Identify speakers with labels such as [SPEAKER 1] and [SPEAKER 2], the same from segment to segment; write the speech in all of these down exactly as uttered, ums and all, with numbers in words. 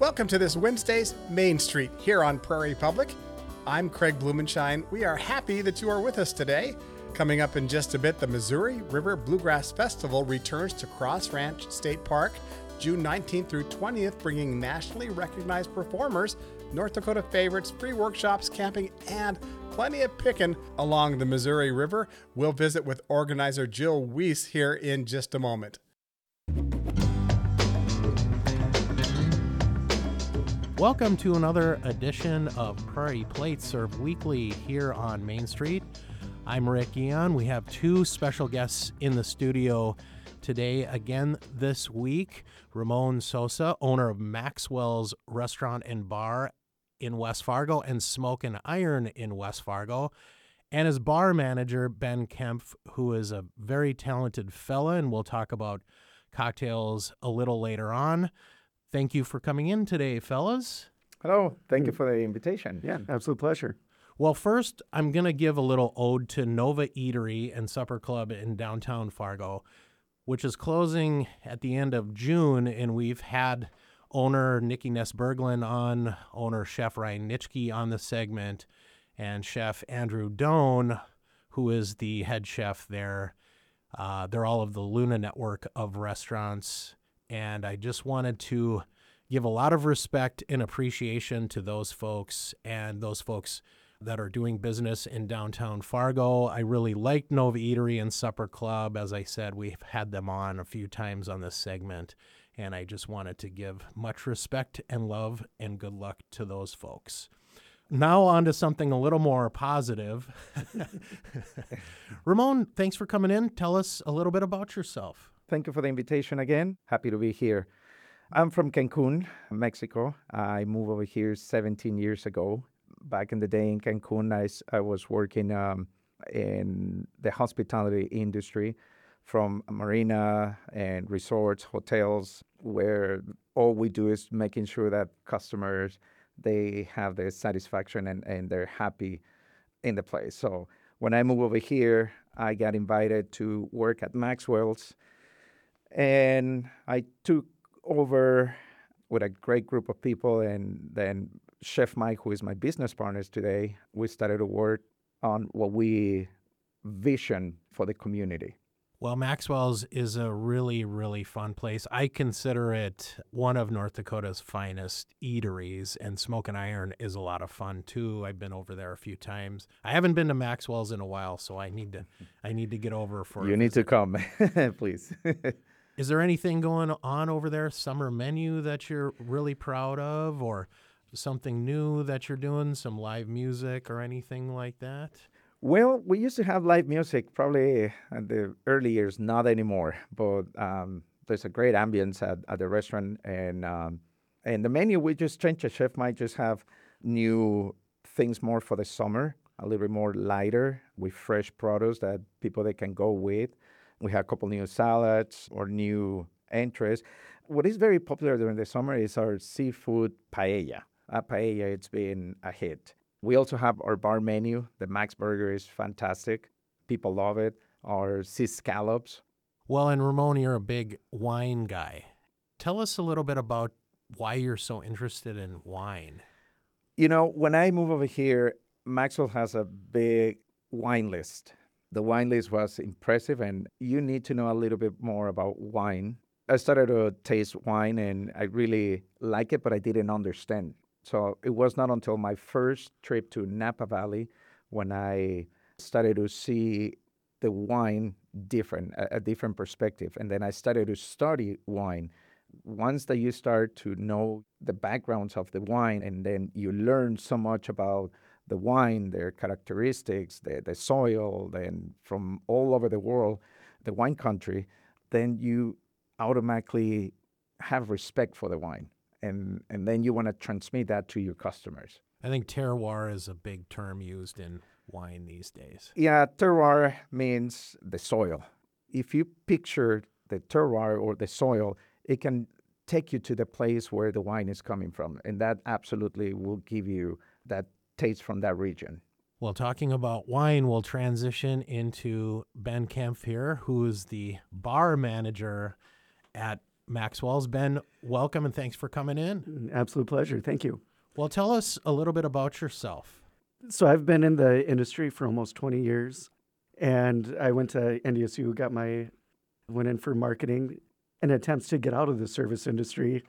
[SPEAKER 1] Welcome to this Wednesday's Main Street here on Prairie Public. I'm Craig Blumenshine. We are happy that you are with us today. Coming up in just a bit, the Missouri River Bluegrass Festival returns to Cross Ranch State Park June nineteenth through twentieth, bringing nationally recognized performers, North Dakota favorites, free workshops, camping, and plenty of picking along the Missouri River. We'll visit with organizer Jill Weiss here in just a moment.
[SPEAKER 2] Welcome to another edition of Prairie Plate, served weekly here on Main Street. I'm Rick Guion. We have two special guests in the studio today. Again this week, Ramon Sosa, owner of Maxwell's Restaurant and Bar in West Fargo and Smoke and Iron in West Fargo, and his bar manager, Ben Kempf, who is a very talented fella, and we'll talk about cocktails a little later on. Thank you for coming in today, fellas.
[SPEAKER 3] Hello. Thank you for the invitation.
[SPEAKER 4] Yeah, absolute pleasure.
[SPEAKER 2] Well, first, I'm going to give a little ode to Nova Eatery and Supper Club in downtown Fargo, which is closing at the end of June, and we've had owner Nikki Ness-Berglund on, owner Chef Ryan Nitschke on the segment, and Chef Andrew Doan, who is the head chef there. Uh, they're all of the Luna network of restaurants. And I just wanted to give a lot of respect and appreciation to those folks and those folks that are doing business in downtown Fargo. I really like Nova Eatery and Supper Club. As I said, we've had them on a few times on this segment, and I just wanted to give much respect and love and good luck to those folks. Now on to something a little more positive. Ramon, thanks for coming in. Tell us a little bit about yourself.
[SPEAKER 3] Thank you for the invitation again. Happy to be here. I'm from Cancun, Mexico. I moved over here seventeen years ago. Back in the day in Cancun, I, I was working um, in the hospitality industry, from marina and resorts, hotels, where all we do is making sure that customers, they have the satisfaction and, and they're happy in the place. So when I moved over here, I got invited to work at Maxwell's. And I took over with a great group of people, and then Chef Mike, who is my business partner today, we started to work on what we vision for the community.
[SPEAKER 2] Well, Maxwell's is a really, really fun place. I consider it one of North Dakota's finest eateries, and Smoke and Iron is a lot of fun too. I've been over there a few times. I haven't been to Maxwell's in a while, so I need to I need to get over for
[SPEAKER 3] You need to come, please.
[SPEAKER 2] Is there anything going on over there, summer menu that you're really proud of, or something new that you're doing, some live music or anything like that?
[SPEAKER 3] Well, we used to have live music probably in the early years, not anymore. But um, there's a great ambience at, at the restaurant. And um, and the menu, we just changed. The chef might just have new things more for the summer, a little bit more lighter with fresh produce that people they can go with. We have a couple new salads or new entrees. What is very popular during the summer is our seafood paella. That paella, it's been a hit. We also have our bar menu. The Max Burger is fantastic. People love it. Our sea scallops.
[SPEAKER 2] Well, and Ramon, you're a big wine guy. Tell us a little bit about why you're so interested in wine.
[SPEAKER 3] You know, when I moved over here, Maxwell has a big wine list. The wine list was impressive, and you need to know a little bit more about wine. I started to taste wine, and I really like it, but I didn't understand. So it was not until my first trip to Napa Valley when I started to see the wine different, a, a different perspective. And then I started to study wine. Once that you start to know the backgrounds of the wine, and then you learn so much about the wine, their characteristics, the, the soil, then from all over the world, the wine country, then you automatically have respect for the wine. And and then you want to transmit that to your customers.
[SPEAKER 2] I think terroir is a big term used in wine these days.
[SPEAKER 3] Yeah, terroir means the soil. If you picture the terroir or the soil, it can take you to the place where the wine is coming from. And that absolutely will give you that taste from that region.
[SPEAKER 2] Well, talking about wine, we'll transition into Ben Kempf here, who is the bar manager at Maxwell's. Ben, welcome and thanks for coming in.
[SPEAKER 4] Absolute pleasure. Thank you.
[SPEAKER 2] Well, tell us a little bit about yourself.
[SPEAKER 4] So I've been in the industry for almost twenty years, and I went to N D S U, got my, went in for marketing and attempts to get out of the service industry.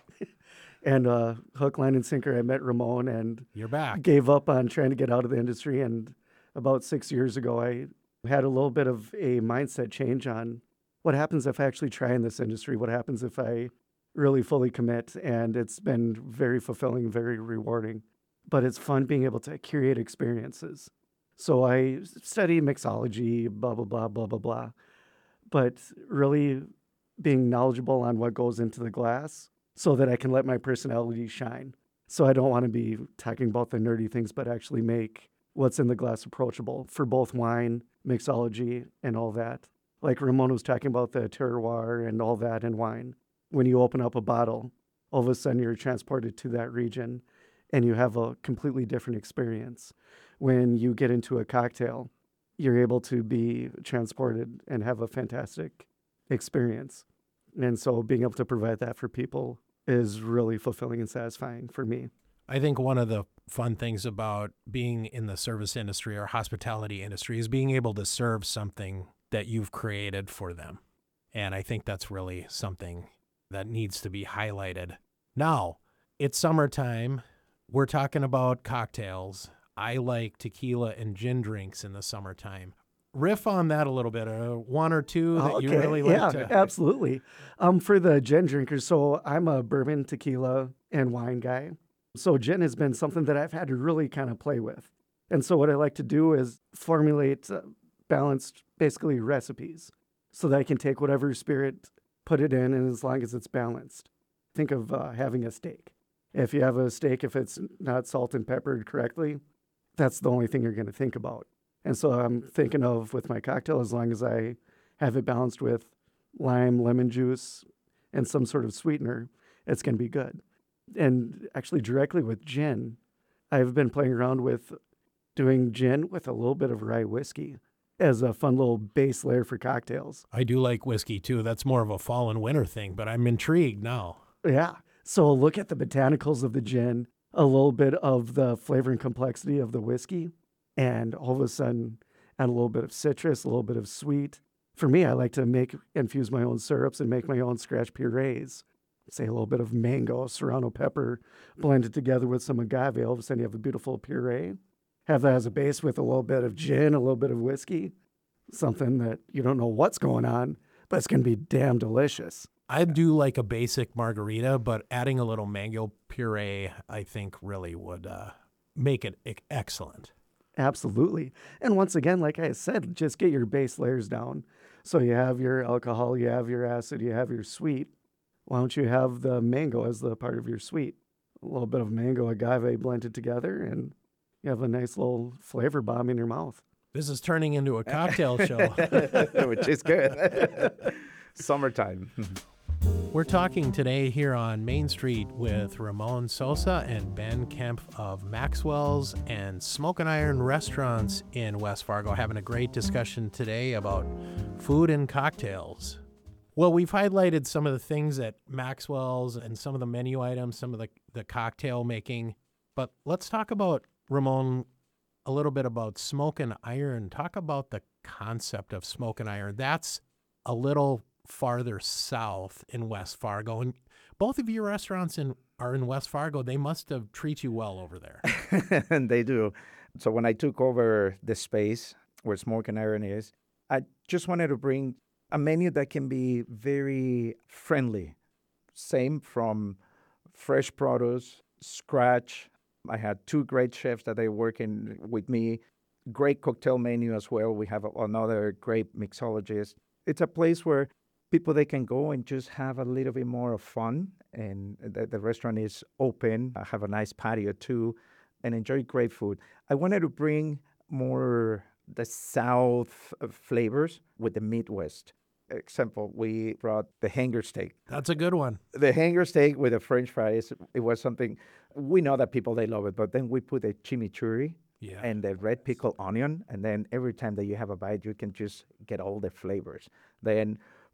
[SPEAKER 4] and uh, hook, line, and sinker, I met Ramon and
[SPEAKER 2] You're back.
[SPEAKER 4] gave up on trying to get out of the industry. And about six years ago, I had a little bit of a mindset change on what happens if I actually try in this industry, what happens if I really fully commit. And it's been very fulfilling, very rewarding. But it's fun being able to curate experiences. So I study mixology, blah, blah, blah, blah, blah, blah. But really being knowledgeable on what goes into the glass so that I can let my personality shine. So I don't want to be talking about the nerdy things, but actually make what's in the glass approachable for both wine, mixology, and all that. Like Ramon was talking about the terroir and all that in wine. When you open up a bottle, all of a sudden you're transported to that region and you have a completely different experience. When you get into a cocktail, you're able to be transported and have a fantastic experience. And so being able to provide that for people is really fulfilling and satisfying for me.
[SPEAKER 2] I think one of the fun things about being in the service industry or hospitality industry is being able to serve something that you've created for them. And I think that's really something that needs to be highlighted. Now, it's summertime. We're talking about cocktails. I like tequila and gin drinks in the summertime. Riff on that a little bit. Uh, one or two that
[SPEAKER 4] Okay,
[SPEAKER 2] you really like
[SPEAKER 4] yeah,
[SPEAKER 2] to.
[SPEAKER 4] absolutely. Um, for the gin drinkers, so I'm a bourbon, tequila, and wine guy. So gin has been something that I've had to really kind of play with. And so what I like to do is formulate uh, balanced, basically recipes so that I can take whatever spirit, put it in, and as long as it's balanced. Think of uh, having a steak. If you have a steak, if it's not salt and peppered correctly, that's the only thing you're going to think about. And so I'm thinking of with my cocktail, as long as I have it balanced with lime, lemon juice, and some sort of sweetener, it's going to be good. And actually directly with gin, I've been playing around with doing gin with a little bit of rye whiskey as a fun little base layer for cocktails.
[SPEAKER 2] I do like whiskey too. That's more of a fall and winter thing, but I'm intrigued now.
[SPEAKER 4] Yeah. So look at the botanicals of the gin, a little bit of the flavor and complexity of the whiskey, and all of a sudden add a little bit of citrus, a little bit of sweet. For me, I like to make infuse my own syrups and make my own scratch purees. Say a little bit of mango, serrano pepper, blended together with some agave. All of a sudden you have a beautiful puree. Have that as a base with a little bit of gin, a little bit of whiskey. Something that you don't know what's going on, but it's going to be damn delicious.
[SPEAKER 2] I do like a basic margarita, but adding a little mango puree, I think, really would uh, make it e- excellent.
[SPEAKER 4] Absolutely. And once again, like I said, just get your base layers down. So you have your alcohol, you have your acid, you have your sweet. Why don't you have the mango as the part of your sweet? A little bit of mango agave blended together, and you have a nice little flavor bomb in your mouth.
[SPEAKER 2] This is turning into a cocktail show.
[SPEAKER 3] Which is good. Summertime.
[SPEAKER 2] We're talking today here on Main Street with Ramon Sosa and Ben Kemp of Maxwell's and Smoke and Iron Restaurants in West Fargo, having a great discussion today about food and cocktails. Well, we've highlighted some of the things at Maxwell's and some of the menu items, some of the, the cocktail making, but let's talk about, Ramon, a little bit about Smoke and Iron. Talk about the concept of Smoke and Iron. That's a little farther south in West Fargo, and both of your restaurants in are in West Fargo. They must have treated you well over there.
[SPEAKER 3] And they do. So when I took over the space where Smoke and Iron is, I just wanted to bring a menu that can be very friendly. Same from fresh produce, scratch. I had two great chefs that are working with me. Great cocktail menu as well. We have another great mixologist. It's a place where people, they can go and just have a little bit more of fun. And the, the restaurant is open. I have a nice patio too, and enjoy great food. I wanted to bring more the South flavors with the Midwest. Example, we brought the hanger steak.
[SPEAKER 2] That's a good one.
[SPEAKER 3] The hanger steak with the French fries, it was something, we know that people, they love it, but then we put the chimichurri
[SPEAKER 2] Yeah.
[SPEAKER 3] and the red pickle onion, and then every time that you have a bite, you can just get all the flavors. Then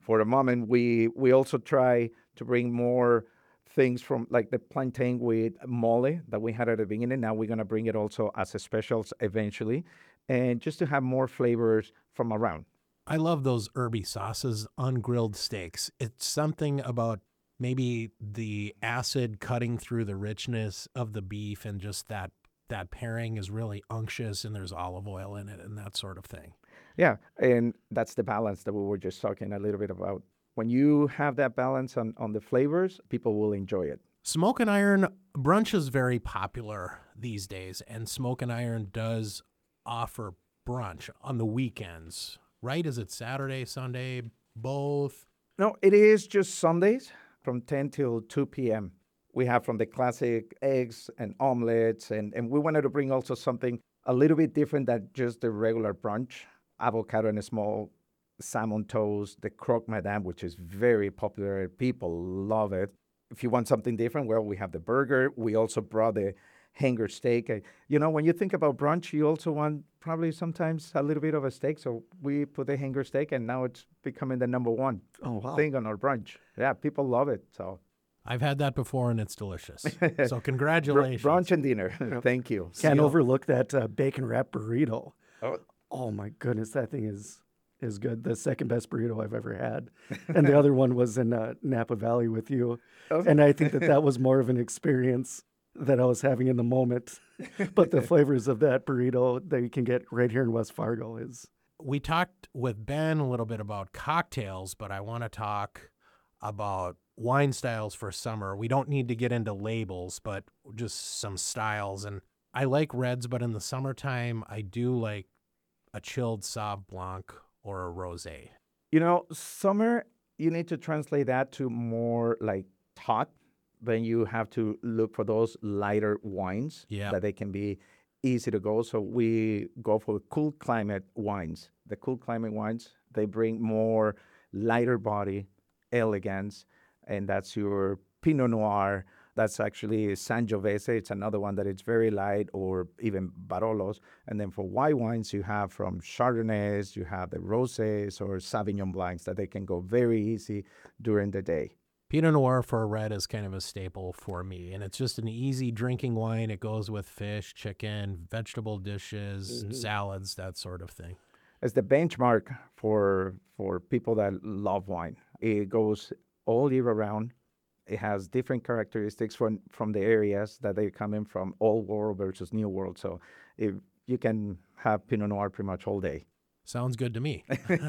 [SPEAKER 3] For the moment, we we also try to bring more things from like the plantain with mole that we had at the beginning. Now we're gonna bring it also as a specials eventually, and just to have more flavors from around.
[SPEAKER 2] I love those herby sauces on grilled steaks. It's something about maybe the acid cutting through the richness of the beef, and just that that pairing is really unctuous, and there's olive oil in it and that sort of thing.
[SPEAKER 3] Yeah, and that's the balance that we were just talking a little bit about. When you have that balance on, on the flavors, people will enjoy it.
[SPEAKER 2] Smoke and Iron brunch is very popular these days, and Smoke and Iron does offer brunch on the weekends, right? Is it Saturday, Sunday, both?
[SPEAKER 3] No, it is just Sundays from ten till two p.m. We have from the classic eggs and omelets, and, and we wanted to bring also something a little bit different than just the regular brunch. Avocado and a small salmon toast, the croque madame, which is very popular. People love it. If you want something different, well, we have the burger. We also brought the hanger steak. Uh, You know, when you think about brunch, you also want probably sometimes a little bit of a steak. So we put the hanger steak, and now it's becoming the number one
[SPEAKER 4] Oh, wow.
[SPEAKER 3] thing on our brunch. Yeah, people love it. So
[SPEAKER 2] I've had that before, and it's delicious. So
[SPEAKER 3] br-
[SPEAKER 2] congratulations.
[SPEAKER 3] brunch and dinner. Thank you.
[SPEAKER 4] Can't
[SPEAKER 2] Seal.
[SPEAKER 4] overlook that uh, bacon wrap burrito.
[SPEAKER 3] Oh.
[SPEAKER 4] Oh my goodness, that thing is is good. The second best burrito I've ever had, and the other one was in uh, Napa Valley with you,
[SPEAKER 3] Oh.
[SPEAKER 4] and I think that that was more of an experience that I was having in the moment. But the flavors of that burrito that you can get right here in West Fargo is
[SPEAKER 2] We talked with Ben a little bit about cocktails, but I want to talk about wine styles for summer. We don't need to get into labels, but just some styles. And I like reds, but in the summertime, I do like a chilled Sauv Blanc or a rosé.
[SPEAKER 3] You know, summer, you need to translate that to more like hot. Then you have to look for those lighter wines
[SPEAKER 2] Yeah.
[SPEAKER 3] that they can be easy to go. So we go for cool climate wines. The cool climate wines, they bring more lighter body, elegance, and that's your Pinot Noir. That's actually Sangiovese. It's another one that it's very light, or even Barolos. And then for white wines, you have from Chardonnays, you have the Rosés or Sauvignon Blancs that they can go very easy during the day.
[SPEAKER 2] Pinot Noir for a red is kind of a staple for me, and it's just an easy drinking wine. It goes with fish, chicken, vegetable dishes, salads, that sort of thing.
[SPEAKER 3] It's the benchmark for for people that love wine. It goes all year around. It has different characteristics from from the areas that they come in from, old world versus new world. So if you can have Pinot Noir pretty much all day.
[SPEAKER 2] Sounds good to me.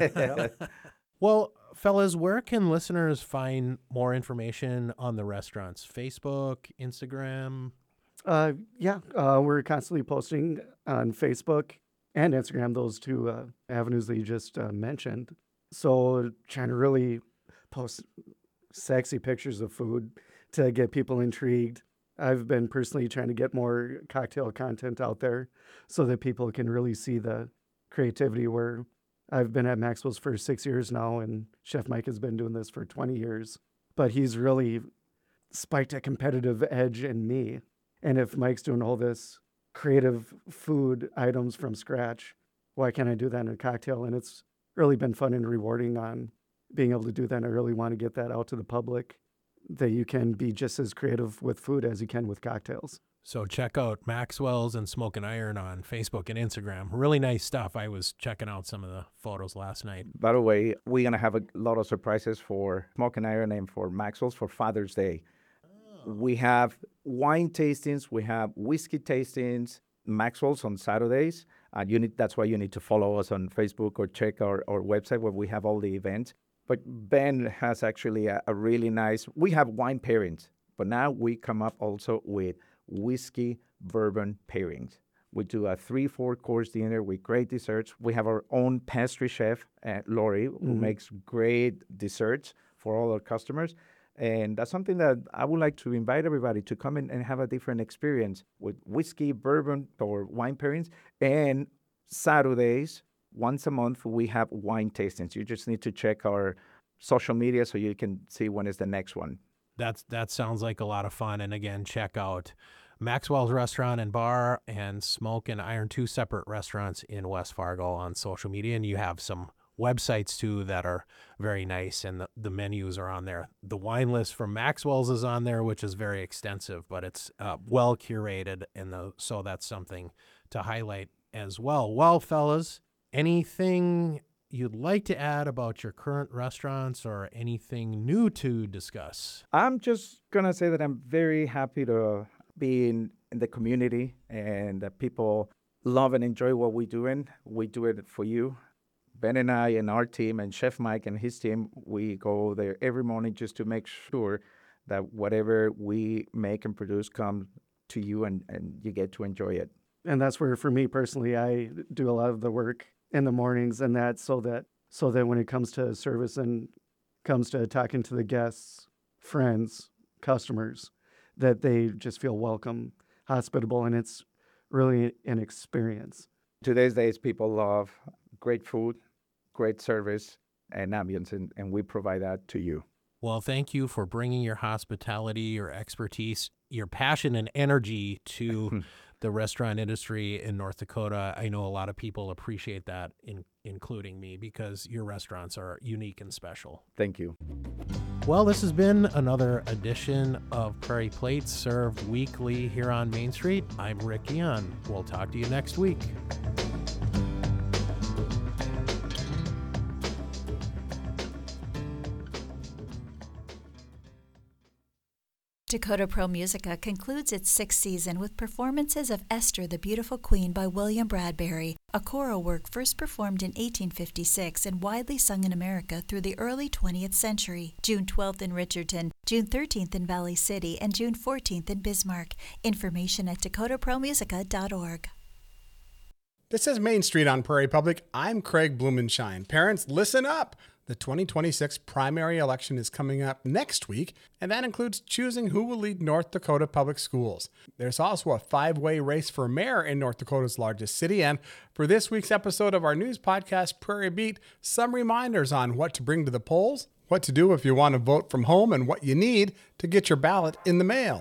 [SPEAKER 2] Well, fellas, where can listeners find more information on the restaurants? Facebook, Instagram?
[SPEAKER 4] uh, yeah. Uh, we're constantly posting on Facebook and Instagram, those two uh, avenues that you just uh, mentioned. So trying to really post sexy pictures of food to get people intrigued. I've been personally trying to get more cocktail content out there so that people can really see the creativity. Where I've been at Maxwell's for six years now, and Chef Mike has been doing this for twenty years. But he's really spiked a competitive edge in me. And if Mike's doing all this creative food items from scratch, why can't I do that in a cocktail? And it's really been fun and rewarding on being able to do that. And I really want to get that out to the public, that you can be just as creative with food as you can with cocktails.
[SPEAKER 2] So check out Maxwell's and Smoke and Iron on Facebook and Instagram. Really nice stuff. I was checking out some of the photos last night.
[SPEAKER 3] By the way, we're gonna have a lot of surprises for Smoke and Iron and for Maxwell's for Father's Day. We have wine tastings, we have whiskey tastings, Maxwell's on Saturdays. Uh, you need, that's why you need to follow us on Facebook or check our, our website where we have all the events. But Ben has actually a, a really nice, we have wine pairings, but now we come up also with whiskey bourbon pairings. We do a three, four course dinner with great desserts. We have our own pastry chef, uh, Lori, who
[SPEAKER 4] Mhm.
[SPEAKER 3] makes great desserts for all our customers. And that's something that I would like to invite everybody to come in and have a different experience with whiskey, bourbon, or wine pairings. And Saturdays, once a month, we have wine tastings. You just need to check our social media so you can see when is the next one.
[SPEAKER 2] That's that sounds like a lot of fun. And again, check out Maxwell's Restaurant and Bar and Smoke and Iron, two separate restaurants in West Fargo, on social media. And you have some websites too that are very nice, and the, the menus are on there. The wine list from Maxwell's is on there, which is very extensive, but it's uh, well curated, and the, so that's something to highlight as well. Well, fellas, anything you'd like to add about your current restaurants or anything new to discuss?
[SPEAKER 3] I'm just going to say that I'm very happy to be in, in the community, and that people love and enjoy what we're doing. We do it for you. Ben and I and our team and Chef Mike and his team, we go there every morning just to make sure that whatever we make and produce comes to you, and, and you get to enjoy it.
[SPEAKER 4] And that's where, for me personally, I do a lot of the work in the mornings, and that so that so that when it comes to service and comes to talking to the guests, friends, customers, that they just feel welcome, hospitable, and it's really an experience.
[SPEAKER 3] Today's days, people love great food, great service, and ambience, and, and we provide that to you.
[SPEAKER 2] Well, thank you for bringing your hospitality, your expertise, your passion and energy to the restaurant industry in North Dakota. I know a lot of people appreciate that, in, including me, because your restaurants are unique and special.
[SPEAKER 3] Thank you.
[SPEAKER 2] Well, this has been another edition of Prairie Plates, served weekly here on Main Street. I'm Rick Young. We'll talk to you next week.
[SPEAKER 5] Dakota Pro Musica concludes its sixth season with performances of Esther the Beautiful Queen by William Bradbury, a choral work first performed in eighteen fifty-six and widely sung in America through the early twentieth century. June twelfth in Richardton, June thirteenth in Valley City, and June fourteenth in Bismarck. Information at dakota pro musica dot org.
[SPEAKER 1] This is Main Street on Prairie Public. I'm Craig Blumenshine. Parents, listen up. The twenty twenty-six primary election is coming up next week, and that includes choosing who will lead North Dakota Public Schools. There's also a five-way race for mayor in North Dakota's largest city, and for this week's episode of our news podcast, Prairie Beat, some reminders on what to bring to the polls, what to do if you want to vote from home, and what you need to get your ballot in the mail.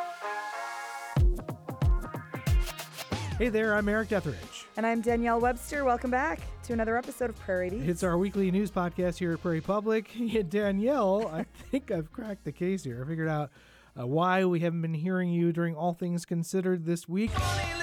[SPEAKER 6] Hey there, I'm Eric Detheridge.
[SPEAKER 7] And I'm Danielle Webster. Welcome back to another episode of Prairie Beat.
[SPEAKER 6] It's our weekly news podcast here at Prairie Public. Yeah, Danielle, I think I've cracked the case here. I figured out uh, why we haven't been hearing you during All Things Considered this week.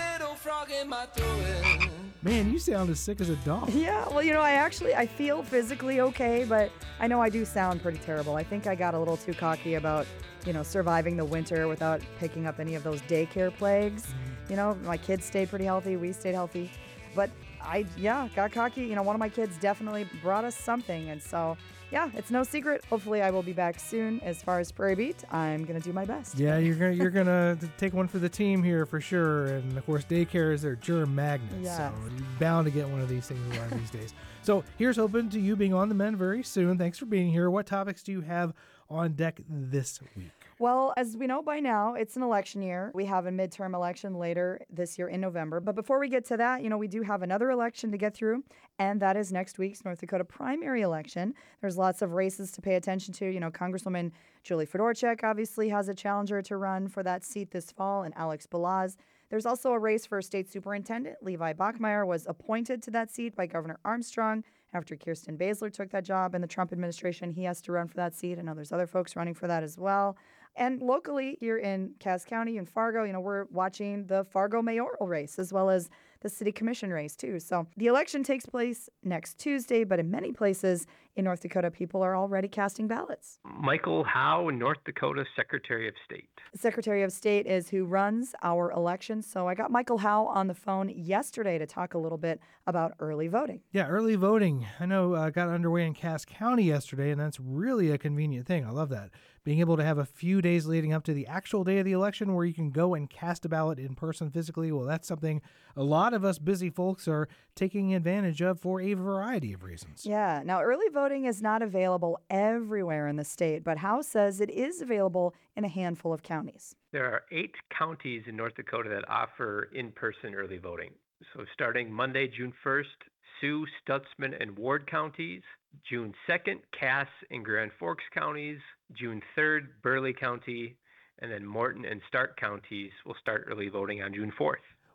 [SPEAKER 6] Man, you sound as sick as a dog.
[SPEAKER 7] Yeah, well, you know, I actually, I feel physically okay, but I know I do sound pretty terrible. I think I got a little too cocky about, you know, surviving the winter without picking up any of those daycare plagues. Mm. You know, my kids stayed pretty healthy. We stayed healthy. But I, yeah, got cocky. You know, one of my kids definitely brought us something. And so, yeah, it's no secret. Hopefully I will be back soon. As far as Prairie Beat, I'm going to do my best.
[SPEAKER 6] Yeah, you're going you're gonna take one for the team here for sure. And, of course, daycares are germ magnets. Yes. So you're bound to get one of these things around these days. So here's hoping to you being on the mend very soon. Thanks for being here. What topics do you have on deck this week?
[SPEAKER 7] Well, as we know by now, it's an election year. We have a midterm election later this year in November. But before we get to that, you know, we do have another election to get through, and that is next week's North Dakota primary election. There's lots of races to pay attention to. You know, Congresswoman Julie Fedorchak obviously has a challenger to run for that seat this fall, and Alex Balazs. There's also a race for state superintendent. Levi Bachmeyer was appointed to that seat by Governor Armstrong after Kirsten Baszler took that job in the Trump administration. He has to run for that seat. I know there's other folks running for that as well. And locally here in Cass County and Fargo, you know, we're watching the Fargo mayoral race as well as the city commission race too. So the election takes place next Tuesday, but in many places in North Dakota, people are already casting ballots.
[SPEAKER 8] Michael Howe, North Dakota Secretary of State.
[SPEAKER 7] The Secretary of State is who runs our elections. So I got Michael Howe on the phone yesterday to talk a little bit about early voting.
[SPEAKER 6] Yeah, early voting. I know uh, got underway in Cass County yesterday, and that's really a convenient thing. I love that. Being able to have a few days leading up to the actual day of the election where you can go and cast a ballot in person physically, well, that's something a lot of us busy folks are taking advantage of for a variety of reasons.
[SPEAKER 7] Yeah. Now, early voting is not available everywhere in the state, but Howe says it is available in a handful of counties.
[SPEAKER 8] There are eight counties in North Dakota that offer in-person early voting. So starting Monday, June first, Sioux, Stutzman, and Ward counties. June second, Cass and Grand Forks counties. June third, Burleigh County. And then Morton and Stark counties will start early voting on June fourth.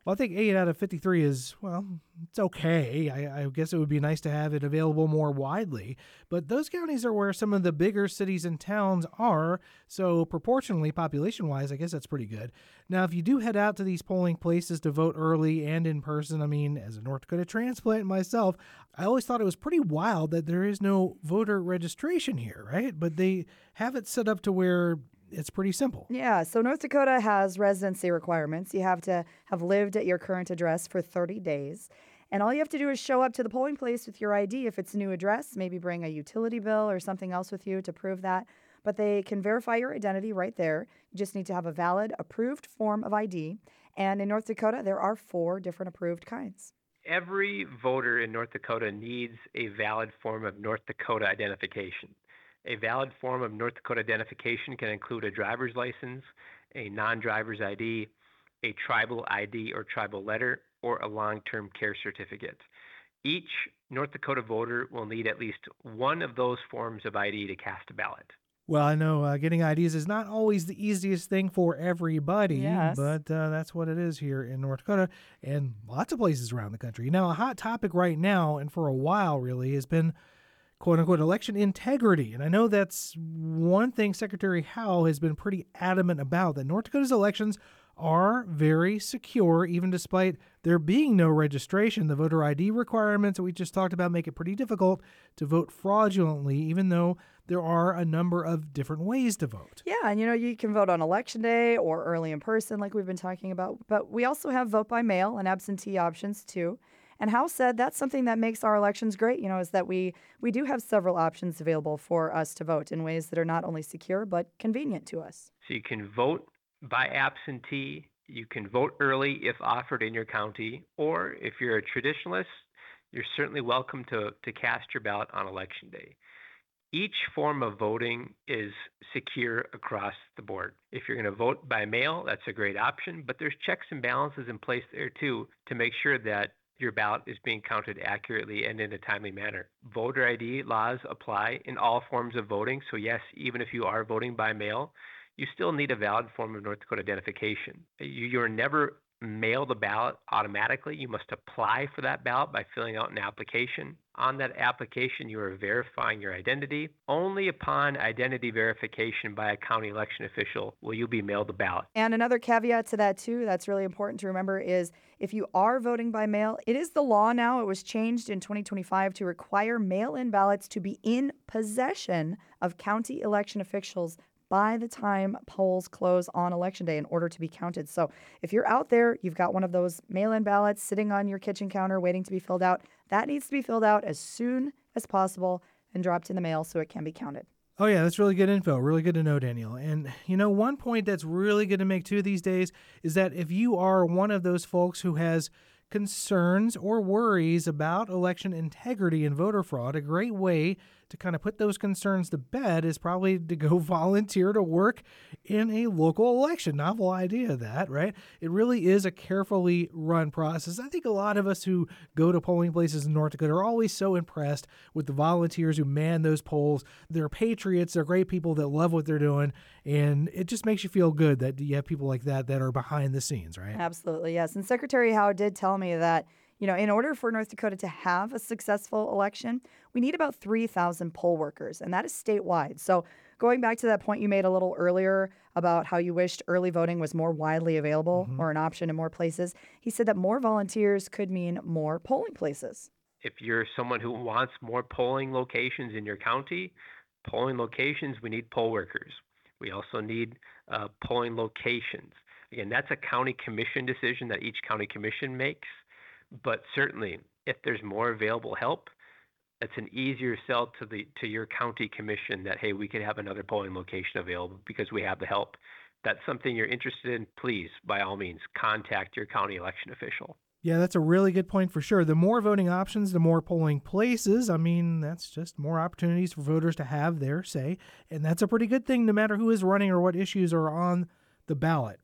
[SPEAKER 6] Well, I think eight out of fifty-three is, well, it's okay. I, I guess it would be nice to have it available more widely. But those counties are where some of the bigger cities and towns are. So proportionally, population-wise, I guess that's pretty good. Now, if you do head out to these polling places to vote early and in person, I mean, as a North Dakota transplant myself, I always thought it was pretty wild that there is no voter registration here, right? But they have it set up to where it's pretty simple.
[SPEAKER 7] Yeah, so North Dakota has residency requirements. You have to have lived at your current address for thirty days. And all you have to do is show up to the polling place with your I D. If it's a new address, maybe bring a utility bill or something else with you to prove that. But they can verify your identity right there. You just need to have a valid, approved form of I D. And in North Dakota, there are four different approved kinds.
[SPEAKER 8] Every voter in North Dakota needs a valid form of North Dakota identification. A valid form of North Dakota identification can include a driver's license, a non-driver's I D, a tribal I D or tribal letter, or a long-term care certificate. Each North Dakota voter will need at least one of those forms of I D to cast a ballot.
[SPEAKER 6] Well, I know uh, getting I Ds is not always the easiest thing for everybody,
[SPEAKER 7] Yes.
[SPEAKER 6] but uh, that's what it is here in North Dakota and lots of places around the country. Now, a hot topic right now, and for a while really, has been quote-unquote election integrity. And I know that's one thing Secretary Howe has been pretty adamant about, that North Dakota's elections are very secure, even despite there being no registration. The voter I D requirements that we just talked about make it pretty difficult to vote fraudulently, even though there are a number of different ways to vote.
[SPEAKER 7] Yeah, and you know, you can vote on election day or early in person, like we've been talking about. But we also have vote by mail and absentee options, too. And Howe said that's something that makes our elections great, you know, is that we, we do have several options available for us to vote in ways that are not only secure, but convenient to us.
[SPEAKER 8] So you can vote by absentee, you can vote early if offered in your county, or if you're a traditionalist, you're certainly welcome to, to cast your ballot on election day. Each form of voting is secure across the board. If you're going to vote by mail, that's a great option, but there's checks and balances in place there too to make sure that your ballot is being counted accurately and in a timely manner. Voter I D laws apply in all forms of voting. So yes, even if you are voting by mail, you still need a valid form of North Dakota identification. You, you're never mailed a ballot automatically. You must apply for that ballot by filling out an application. On that application, you are verifying your identity. Only upon identity verification by a county election official will you be mailed a ballot.
[SPEAKER 7] And another caveat to that, too, that's really important to remember is if you are voting by mail, it is the law now. It was changed in twenty twenty-five to require mail-in ballots to be in possession of county election officials by the time polls close on election day in order to be counted. So if you're out there, you've got one of those mail-in ballots sitting on your kitchen counter waiting to be filled out, that needs to be filled out as soon as possible and dropped in the mail so it can be counted.
[SPEAKER 6] Oh, yeah, that's really good info. Really good to know, Danielle. And, you know, one point that's really good to make, too, these days is that if you are one of those folks who has concerns or worries about election integrity and voter fraud, a great way to kind of put those concerns to bed is probably to go volunteer to work in a local election. Novel idea, that, right? It really is a carefully run process. I think a lot of us who go to polling places in North Dakota are always so impressed with the volunteers who man those polls. They're patriots. They're great people that love what they're doing. And it just makes you feel good that you have people like that that are behind the scenes, right?
[SPEAKER 7] Absolutely, yes. And Secretary Howe did tell me that, you know, in order for North Dakota to have a successful election, we need about three thousand poll workers, and that is statewide. So going back to that point you made a little earlier about how you wished early voting was more widely available mm-hmm. or an option in more places, he said that more volunteers could mean more polling places.
[SPEAKER 8] If you're someone who wants more polling locations in your county, polling locations, we need poll workers. We also need uh, polling locations. Again, that's a county commission decision that each county commission makes. But certainly, if there's more available help, it's an easier sell to the to your county commission that, hey, we could have another polling location available because we have the help. That's something you're interested in, please, by all means, contact your county election official.
[SPEAKER 6] Yeah, that's a really good point for sure. The more voting options, the more polling places. I mean, that's just more opportunities for voters to have their say. And that's a pretty good thing no matter who is running or what issues are on the ballot.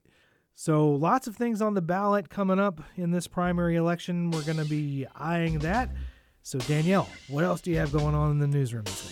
[SPEAKER 6] So lots of things on the ballot coming up in this primary election. We're going to be eyeing that. So Danielle, what else do you have going on in the newsroom this week?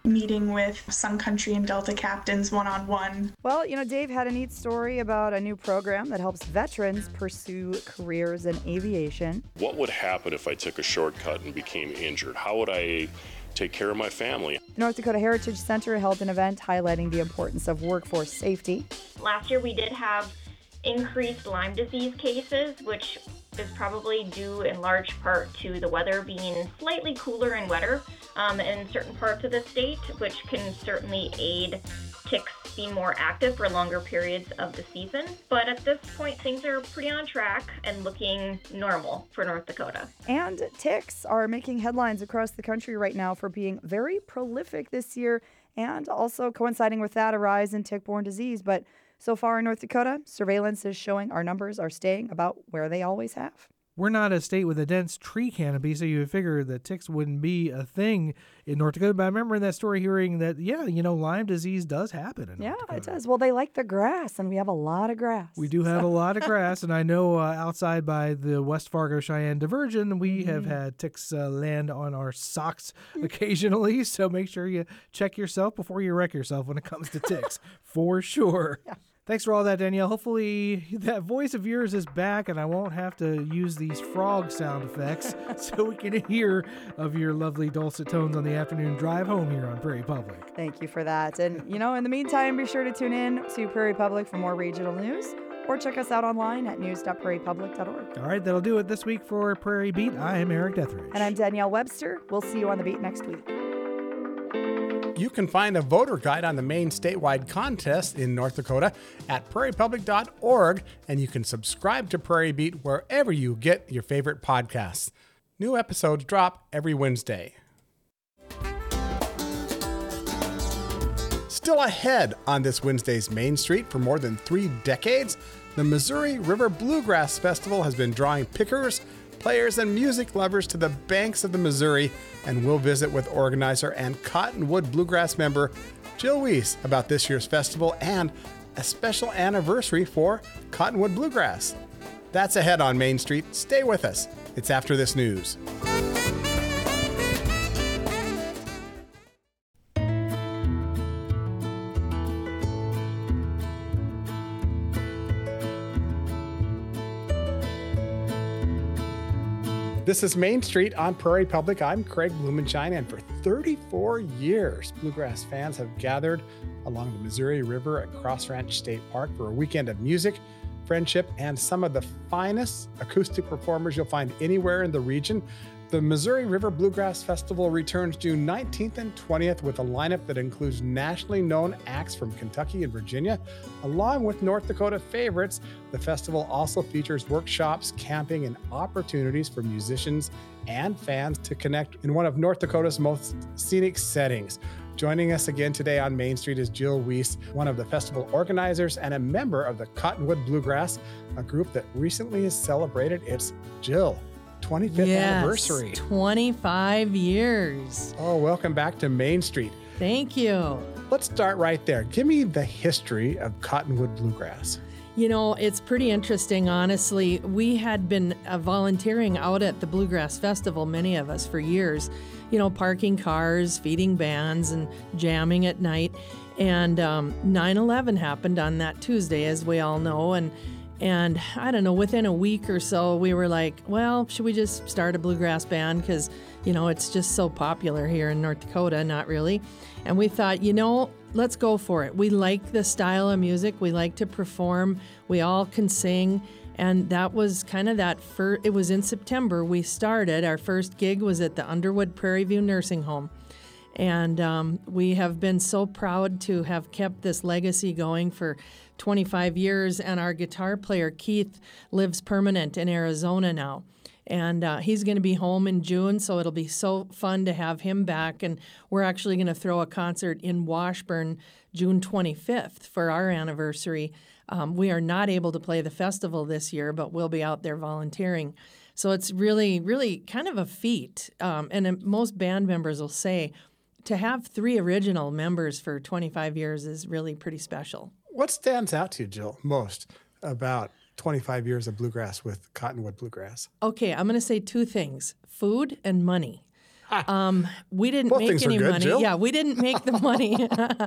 [SPEAKER 9] meeting with Sun Country and Delta captains one-on-one.
[SPEAKER 7] Well, you know, Dave had a neat story about a new program that helps veterans pursue careers in aviation.
[SPEAKER 10] What would happen if I took a shortcut and became injured? How would I take care of my family?
[SPEAKER 7] North Dakota Heritage Center held an event highlighting the importance of workforce safety.
[SPEAKER 11] Last year we did have increased Lyme disease cases, which is probably due in large part to the weather being slightly cooler and wetter um, in certain parts of the state, which can certainly aid ticks being more active for longer periods of the season. But at this point, things are pretty on track and looking normal for North Dakota.
[SPEAKER 7] And ticks are making headlines across the country right now for being very prolific this year, and also coinciding with that, a rise in tick-borne disease. But so far in North Dakota, surveillance is showing our numbers are staying about where they always have.
[SPEAKER 6] We're not a state with a dense tree canopy, so you would figure that ticks wouldn't be a thing in North Dakota. But I remember in that story hearing that, yeah, you know, Lyme disease does happen in North
[SPEAKER 7] Yeah,
[SPEAKER 6] Dakota.
[SPEAKER 7] it does. Well, they like the grass, and we have a lot of grass.
[SPEAKER 6] We do have
[SPEAKER 7] So-
[SPEAKER 6] a lot of grass, and I know uh, outside by the West Fargo Cheyenne Diversion, we have had ticks uh, land on our socks occasionally. So make sure you check yourself before you wreck yourself when it comes to ticks, for sure.
[SPEAKER 7] Yeah.
[SPEAKER 6] Thanks for all that, Danielle. Hopefully that voice of yours is back and I won't have to use these frog sound effects so we can hear of your lovely dulcet tones on the afternoon drive home here on Prairie Public.
[SPEAKER 7] Thank you for that. And, you know, in the meantime, be sure to tune in to Prairie Public for more regional news, or check us out online at news dot prairie public dot org.
[SPEAKER 6] All right, that'll do it this week for Prairie Beat. I am Eric Deathridge.
[SPEAKER 7] And I'm Danielle Webster. We'll see you on the beat next week.
[SPEAKER 1] You can find a voter guide on the main statewide contest in North Dakota at prairie public dot org, and you can subscribe to Prairie Beat wherever you get your favorite podcasts. New episodes drop every Wednesday. Still ahead on this Wednesday's Main Street for more than three decades, the Missouri River Bluegrass Festival has been drawing pickers, players, and music lovers to the banks of the Missouri, and we'll visit with organizer and Cottonwood Bluegrass member Jill Weiss about this year's festival and a special anniversary for Cottonwood Bluegrass. That's ahead on Main Street. Stay with us. It's after this news. This is Main Street on Prairie Public. I'm Craig Blumenshine, and for thirty-four years, Bluegrass fans have gathered along the Missouri River at Cross Ranch State Park for a weekend of music, friendship, and some of the finest acoustic performers you'll find anywhere in the region. The Missouri River Bluegrass Festival returns June nineteenth and twentieth with a lineup that includes nationally known acts from Kentucky and Virginia, along with North Dakota favorites. The festival also features workshops, camping, and opportunities for musicians and fans to connect in one of North Dakota's most scenic settings. Joining us again today on Main Street is Jill Weiss, one of the festival organizers and a member of the Cottonwood Bluegrass, a group that recently has celebrated its Jill twenty-fifth
[SPEAKER 12] yes,
[SPEAKER 1] anniversary.
[SPEAKER 12] twenty-five years.
[SPEAKER 1] Oh, welcome back to Main Street.
[SPEAKER 12] Thank you.
[SPEAKER 1] Let's start right there. Give me the history of Cottonwood Bluegrass.
[SPEAKER 12] You know, it's pretty interesting, honestly. We had been uh, volunteering out at the Bluegrass Festival, many of us, for years, you know, parking cars, feeding bands, and jamming at night. And um, nine eleven happened on that Tuesday, as we all know, and And I don't know, within a week or so, we were like, well, should we just start a bluegrass band? Because, you know, it's just so popular here in North Dakota, not really. And we thought, you know, let's go for it. We like the style of music. We like to perform. We all can sing. And that was kind of that first, it was in September we started. Our first gig was at the Underwood Prairie View Nursing Home. And um, we have been so proud to have kept this legacy going for twenty-five years. And our guitar player, Keith, lives permanent in Arizona now. And uh, he's going to be home in June, so it'll be so fun to have him back. And we're actually going to throw a concert in Washburn June twenty-fifth for our anniversary. Um, we are not able to play the festival this year, but we'll be out there volunteering. So it's really, really kind of a feat. Um, and uh, most band members will say, to have three original members for twenty-five years is really pretty special.
[SPEAKER 1] What stands out to you, Jill, most about twenty-five years of bluegrass with Cottonwood Bluegrass?
[SPEAKER 12] Okay, I'm going to say two things, food and money. Um, we didn't
[SPEAKER 1] Both
[SPEAKER 12] make
[SPEAKER 1] things are
[SPEAKER 12] any
[SPEAKER 1] good,
[SPEAKER 12] money.
[SPEAKER 1] Jill.
[SPEAKER 12] Yeah, we didn't make the money.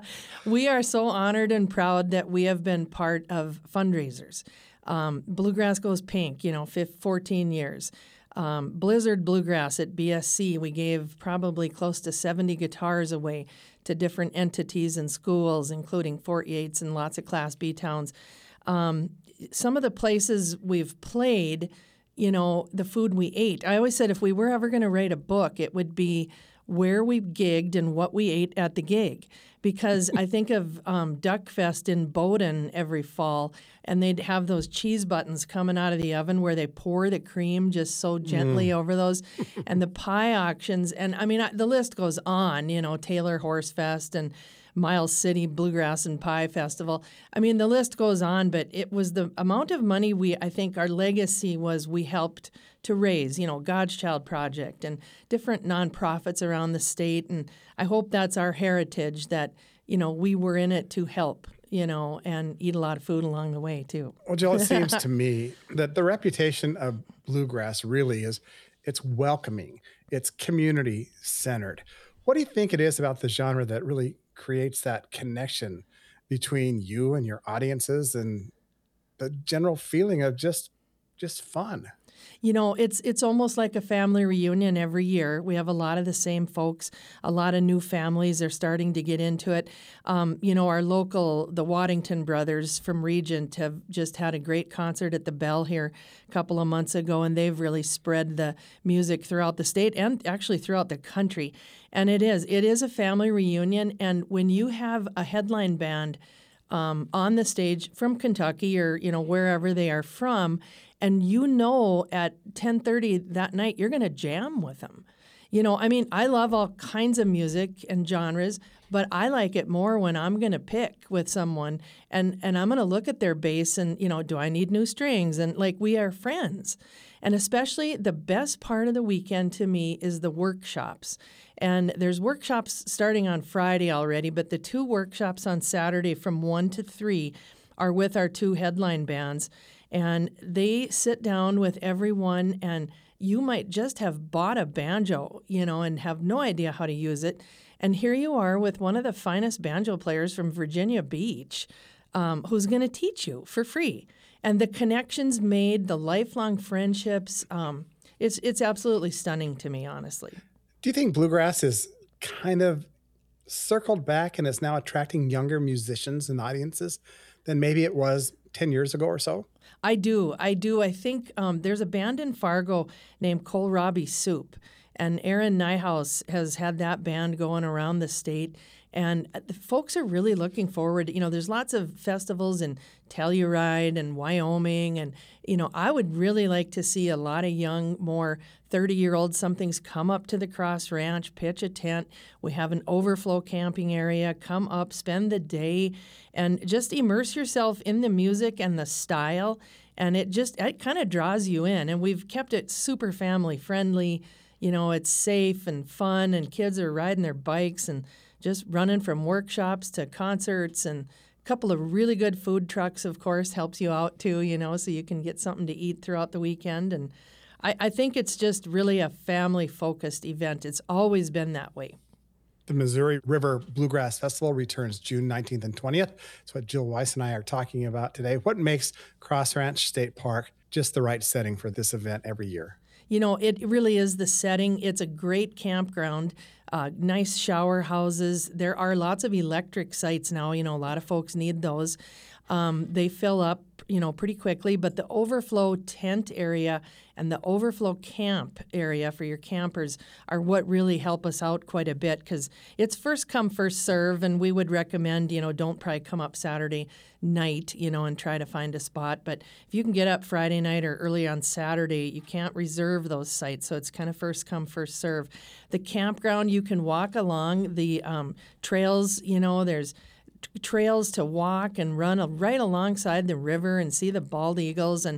[SPEAKER 12] We are so honored and proud that we have been part of fundraisers. Um, Bluegrass Goes Pink, you know, fifteen, fourteen years. Um, Blizzard Bluegrass at B S C, we gave probably close to seventy guitars away to different entities and schools, including Fort Yates and lots of Class B towns. Um, some of the places we've played, you know, the food we ate. I always said if we were ever going to write a book, it would be where we gigged and what we ate at the gig. Because I think of um, Duck Fest in Bowdoin every fall, and they'd have those cheese buttons coming out of the oven where they pour the cream just so gently
[SPEAKER 13] Mm.
[SPEAKER 12] over those, and the pie auctions. And I mean, I, the list goes on, you know, Taylor Horse Fest and Miles City Bluegrass and Pie Festival. I mean, the list goes on, but it was the amount of money we, I think our legacy was we helped to raise, you know, God's Child Project and different nonprofits around the state. And I hope that's our heritage, that, you know, we were in it to help, you know, and eat a lot of food along the way, too.
[SPEAKER 1] Well, Jill, it seems to me that the reputation of bluegrass really is it's welcoming, it's community centered. What do you think it is about the genre that really creates that connection between you and your audiences and the general feeling of just just fun?
[SPEAKER 12] You know, it's it's almost like a family reunion every year. We have a lot of the same folks. A lot of new families are starting to get into it. Um, you know, our local, the Waddington brothers from Regent have just had a great concert at the Bell here a couple of months ago, and they've really spread the music throughout the state and actually throughout the country. And it is, it is a family reunion. And when you have a headline band um, on the stage from Kentucky or, you know, wherever they are from, and you know at ten thirty that night you're going to jam with them. You know, I mean, I love all kinds of music and genres, but I like it more when I'm going to pick with someone and, and I'm going to look at their bass and, you know, do I need new strings? And like, we are friends. And especially the best part of the weekend to me is the workshops. And there's workshops starting on Friday already, but the two workshops on Saturday from one to three are with our two headline bands. And they sit down with everyone, and you might just have bought a banjo, you know, and have no idea how to use it. And here you are with one of the finest banjo players from Virginia Beach, um, who's going to teach you for free. And the connections made, the lifelong friendships, um, it's it's absolutely stunning to me, honestly.
[SPEAKER 1] Do you think bluegrass is kind of circled back and is now attracting younger musicians and audiences than maybe it was ten years ago or so?
[SPEAKER 12] I do. I do. I think um, there's a band in Fargo named Kohlrabi Soup, and Aaron Nyhouse has had that band going around the state. And the folks are really looking forward. You know, there's lots of festivals in Telluride and Wyoming. And, you know, I would really like to see a lot of young, more thirty-year-old somethings come up to the Cross Ranch, pitch a tent. We have an overflow camping area. Come up, spend the day, and just immerse yourself in the music and the style. And it just, it kind of draws you in. And we've kept it super family friendly. You know, it's safe and fun, and kids are riding their bikes and just running from workshops to concerts, and a couple of really good food trucks, of course, helps you out too, you know, so you can get something to eat throughout the weekend. And I, I think it's just really a family-focused event. It's always been that way.
[SPEAKER 1] The Missouri River Bluegrass Festival returns June nineteenth and twentieth. That's what Jill Weiss and I are talking about today. What makes Cross Ranch State Park just the right setting for this event every year?
[SPEAKER 12] You know, it really is the setting. It's a great campground, uh, nice shower houses. There are lots of electric sites now. You know, a lot of folks need those. Um, they fill up, you know, pretty quickly. But the overflow tent area and the overflow camp area for your campers are what really help us out quite a bit, because it's first come, first serve. And we would recommend, you know, don't probably come up Saturday night, you know, and try to find a spot. But if you can get up Friday night or early on Saturday, you can't reserve those sites. So it's kind of first come, first serve. The campground, you can walk along the um, trails, you know, there's trails to walk and run right alongside the river and see the bald eagles. And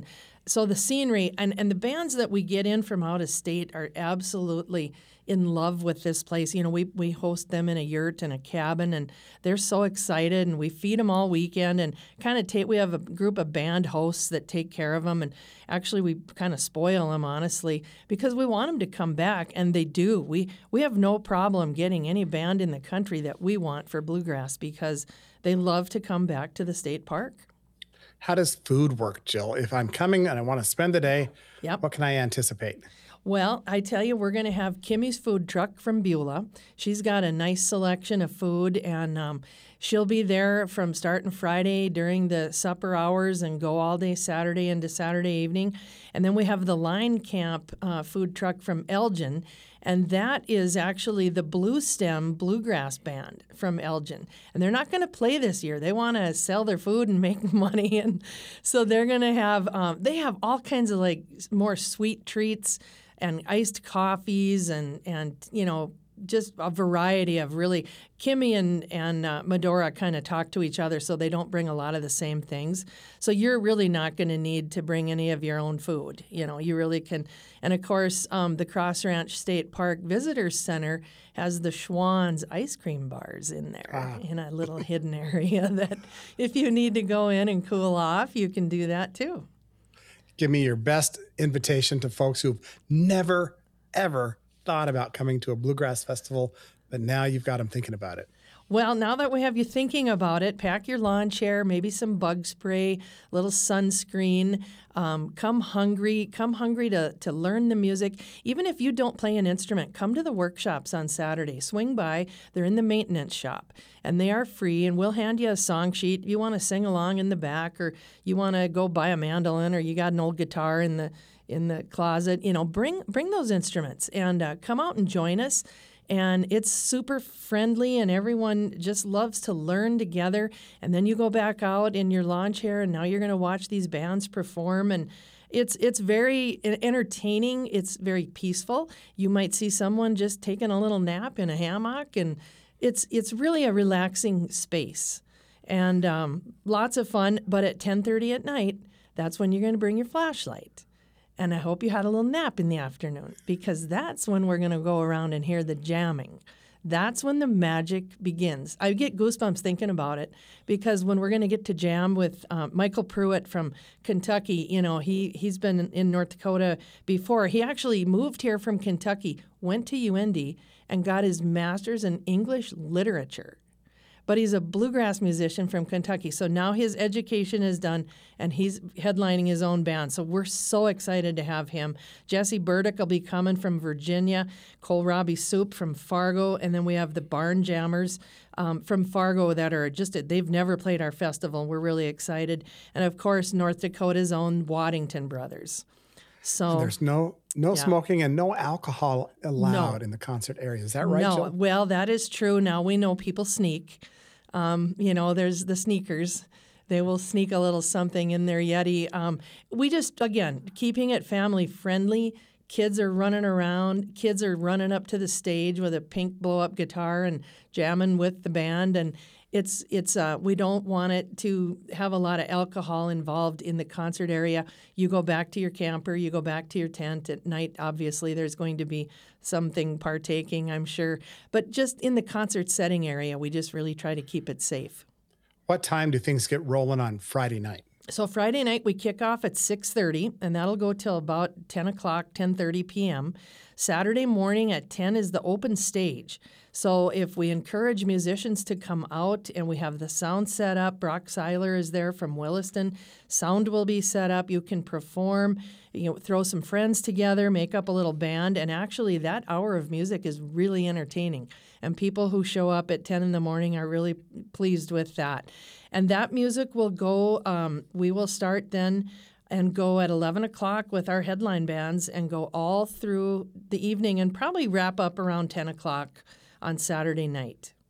[SPEAKER 12] so the scenery and, and the bands that we get in from out of state are absolutely in love with this place. You know, we, we host them in a yurt and a cabin, and they're so excited, and we feed them all weekend and kind of take, we have a group of band hosts that take care of them, and actually we kind of spoil them, honestly, because we want them to come back, and they do. We, we have no problem getting any band in the country that we want for bluegrass because they love to come back to the state park.
[SPEAKER 1] How does food work, Jill? If I'm coming and I want to spend the day,
[SPEAKER 12] Yep.
[SPEAKER 1] what can I anticipate?
[SPEAKER 12] Well, I tell you, we're going to have Kimmy's Food Truck from Beulah. She's got a nice selection of food, and um, she'll be there from starting Friday during the supper hours and go all day Saturday into Saturday evening. And then we have the Line Camp uh, Food Truck from Elgin, and that is actually the Blue Stem Bluegrass Band from Elgin. And they're not going to play this year. They want to sell their food and make money, and so they're going to have um, they have all kinds of like more sweet treats and iced coffees and, and you know, just a variety of really, Kimmy and, and uh, Medora kind of talk to each other so they don't bring a lot of the same things. So you're really not going to need to bring any of your own food. You know, you really can. And of course, um, the Cross Ranch State Park Visitors Center has the Schwann's ice cream bars in there ah. in a little hidden area that if you need to go in and cool off, you can do that too.
[SPEAKER 1] Give me your best invitation to folks who've never, ever thought about coming to a bluegrass festival, but now you've got them thinking about it.
[SPEAKER 12] Well, now that we have you thinking about it, pack your lawn chair, maybe some bug spray, little sunscreen. Um, come hungry. Come hungry to, to learn the music. Even if you don't play an instrument, come to the workshops on Saturday. Swing by. They're in the maintenance shop, and they are free, and we'll hand you a song sheet. If you want to sing along in the back, or you want to go buy a mandolin, or you got an old guitar in the in the closet, you know, bring bring those instruments and uh, come out and join us. And it's super friendly, and everyone just loves to learn together. And then you go back out in your lawn chair, and now you're going to watch these bands perform. And it's it's very entertaining. It's very peaceful. You might see someone just taking a little nap in a hammock, and it's it's really a relaxing space. And um, lots of fun. But at ten thirty at night, that's when you're going to bring your flashlight. And I hope you had a little nap in the afternoon, because that's when we're going to go around and hear the jamming. That's when the magic begins. I get goosebumps thinking about it, because when we're going to get to jam with um, Michael Pruitt from Kentucky, you know, he, he's been in North Dakota before. He actually moved here from Kentucky, went to U N D, and got his master's in English literature. But he's a bluegrass musician from Kentucky. So now his education is done, and he's headlining his own band. So we're so excited to have him. Jesse Burdick will be coming from Virginia, Kohlrabi Soup from Fargo, and then we have the Barn Jammers um, from Fargo that are just, they've never played our festival. We're really excited. And, of course, North Dakota's own Waddington Brothers. So
[SPEAKER 1] and there's no no
[SPEAKER 12] yeah.
[SPEAKER 1] smoking and no alcohol allowed
[SPEAKER 12] no.
[SPEAKER 1] in the concert area. Is that right,
[SPEAKER 12] No.
[SPEAKER 1] Jill?
[SPEAKER 12] Well, that is true. Now we know people sneak. Um, you know, there's the sneakers. They will sneak a little something in their Yeti. Um, we just, again, keeping it family friendly. Kids are running around. Kids are running up to the stage with a pink blow-up guitar and jamming with the band. And it's it's uh, we don't want it to have a lot of alcohol involved in the concert area. You go back to your camper. You go back to your tent at night. Obviously, there's going to be something partaking, I'm sure. But just in the concert setting area, we just really try to keep it safe.
[SPEAKER 1] What time do things get rolling on Friday night?
[SPEAKER 12] So Friday night, we kick off at six thirty, and that'll go till about ten o'clock, ten thirty p.m. Saturday morning at ten is the open stage. So if we encourage musicians to come out, and we have the sound set up, Brock Seiler is there from Williston. Sound will be set up. You can perform, you know, throw some friends together, make up a little band, and actually that hour of music is really entertaining. And people who show up at ten in the morning are really pleased with that. And that music will go, um, we will start then and go at eleven o'clock with our headline bands and go all through the evening and probably wrap up around ten o'clock on Saturday night.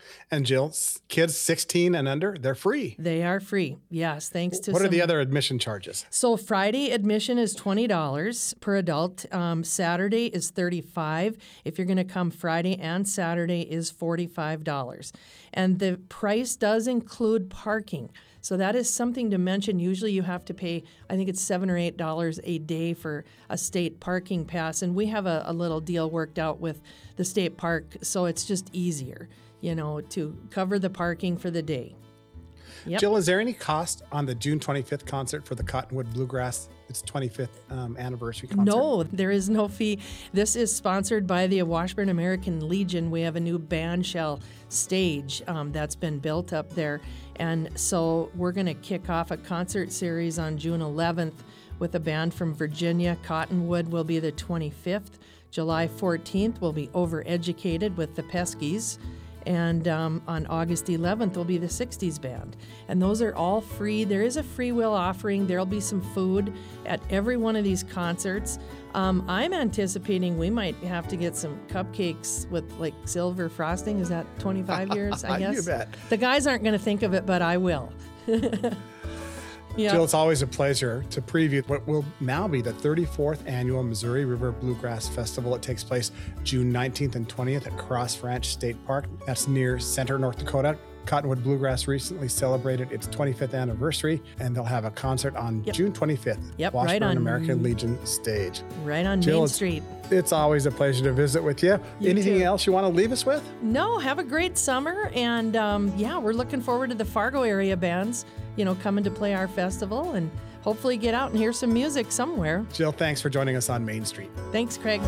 [SPEAKER 1] And Jill, s- kids sixteen and under, they're free.
[SPEAKER 12] They are free. Yes, thanks to
[SPEAKER 1] What are
[SPEAKER 12] some-
[SPEAKER 1] the other admission charges?
[SPEAKER 12] So Friday admission is twenty dollars per adult. Um, Saturday is thirty-five dollars. If you're going to come Friday and Saturday is forty-five dollars. And the price does include parking. So that is something to mention. Usually you have to pay, I think it's seven or eight dollars a day for a state parking pass. And we have a, a little deal worked out with the state park, so it's just easier, you know, to cover the parking for the day. Yep.
[SPEAKER 1] Jill, is there any cost on the June twenty-fifth concert for the Cottonwood Bluegrass? It's twenty-fifth um, anniversary concert.
[SPEAKER 12] No, there is no fee. This is sponsored by the Washburn American Legion. We have a new bandshell stage um, that's been built up there. And so we're going to kick off a concert series on June eleventh with a band from Virginia. Cottonwood will be the twenty-fifth. July fourteenth will be Overeducated with the Peskies. And um, on August eleventh will be the sixties band. And those are all free. There is a free will offering. There'll be some food at every one of these concerts. Um, I'm anticipating we might have to get some cupcakes with like silver frosting. Is that twenty-five years, I guess?
[SPEAKER 1] You bet.
[SPEAKER 12] The guys aren't going to think of it, but I will. Yeah.
[SPEAKER 1] Jill, it's always a pleasure to preview what will now be the thirty-fourth annual Missouri River Bluegrass Festival. It takes place June nineteenth and twentieth at Cross Ranch State Park. That's near Center, North Dakota. Cottonwood Bluegrass recently celebrated its twenty-fifth anniversary, and they'll have a concert on
[SPEAKER 12] Yep.
[SPEAKER 1] June twenty-fifth.
[SPEAKER 12] Yep,
[SPEAKER 1] Washburn
[SPEAKER 12] right on-
[SPEAKER 1] American Legion stage.
[SPEAKER 12] Right on
[SPEAKER 1] Jill,
[SPEAKER 12] Main
[SPEAKER 1] it's-
[SPEAKER 12] Street.
[SPEAKER 1] It's always a pleasure to visit with you.
[SPEAKER 12] You
[SPEAKER 1] Anything
[SPEAKER 12] too.
[SPEAKER 1] else you want to leave us with?
[SPEAKER 12] No, have a great summer. And um, yeah, we're looking forward to the Fargo area bands, you know, coming to play our festival and hopefully get out and hear some music somewhere.
[SPEAKER 1] Jill, thanks for joining us on Main Street.
[SPEAKER 12] Thanks, Craig.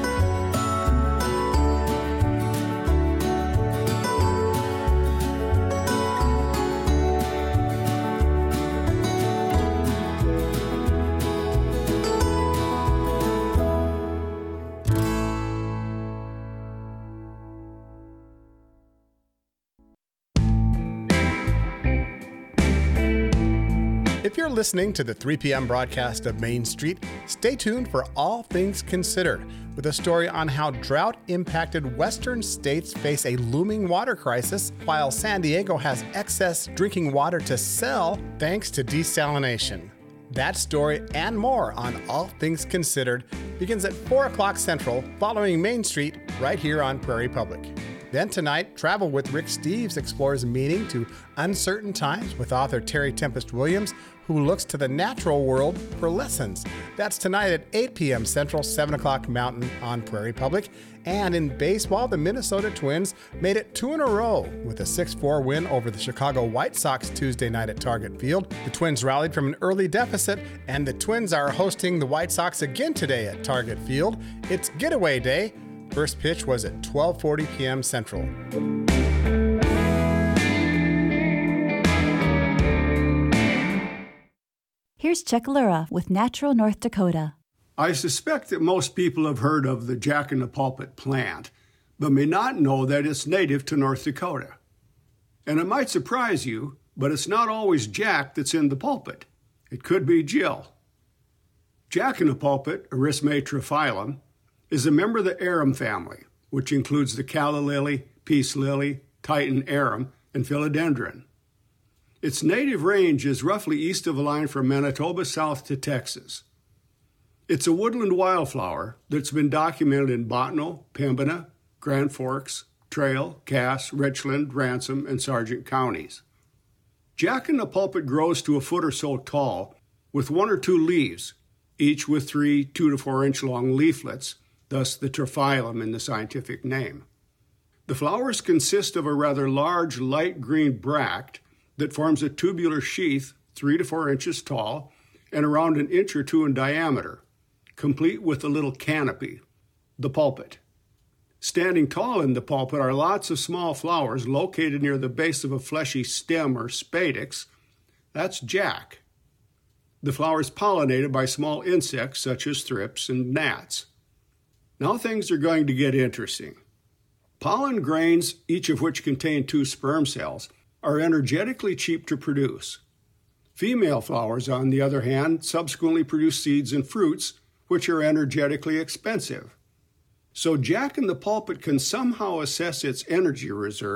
[SPEAKER 1] If you're listening to the three p.m. broadcast of Main Street, stay tuned for All Things Considered, with a story on how drought-impacted western states face a looming water crisis, while San Diego has excess drinking water to sell thanks to desalination. That story and more on All Things Considered begins at four o'clock Central, following Main Street, right here on Prairie Public. Then tonight, Travel with Rick Steves explores meaning to uncertain times with author Terry Tempest Williams, who looks to the natural world for lessons. That's tonight at eight p.m. Central, seven o'clock Mountain on Prairie Public. And in baseball, the Minnesota Twins made it two in a row with a six four win over the Chicago White Sox Tuesday night at Target Field. The Twins rallied from an early deficit, and the Twins are hosting the White Sox again today at Target Field. It's Getaway Day. First pitch was at twelve forty p.m. Central.
[SPEAKER 13] Here's Chuck Lura with Natural North Dakota.
[SPEAKER 14] I suspect that most people have heard of the Jack in the Pulpit plant, but may not know that it's native to North Dakota. And it might surprise you, but it's not always Jack that's in the pulpit. It could be Jill. Jack in the Pulpit, Erismae is a member of the arum family, which includes the calla lily, peace lily, Titan arum, and philodendron. Its native range is roughly east of the line from Manitoba south to Texas. It's a woodland wildflower that's been documented in Bottineau, Pembina, Grand Forks, Trail, Cass, Richland, Ransom, and Sargent counties. Jack in the Pulpit grows to a foot or so tall, with one or two leaves, each with three two to four inch long leaflets, thus the terphyllum in the scientific name. The flowers consist of a rather large light green bract that forms a tubular sheath three to four inches tall and around an inch or two in diameter, complete with a little canopy, the pulpit. Standing tall in the pulpit are lots of small flowers located near the base of a fleshy stem or spadix. That's Jack. The flower is pollinated by small insects such as thrips and gnats. Now things are going to get interesting. Pollen grains, each of which contain two sperm cells, are energetically cheap to produce. Female flowers, on the other hand, subsequently produce seeds and fruits, which are energetically expensive. So Jack in the Pulpit can somehow assess its energy reserves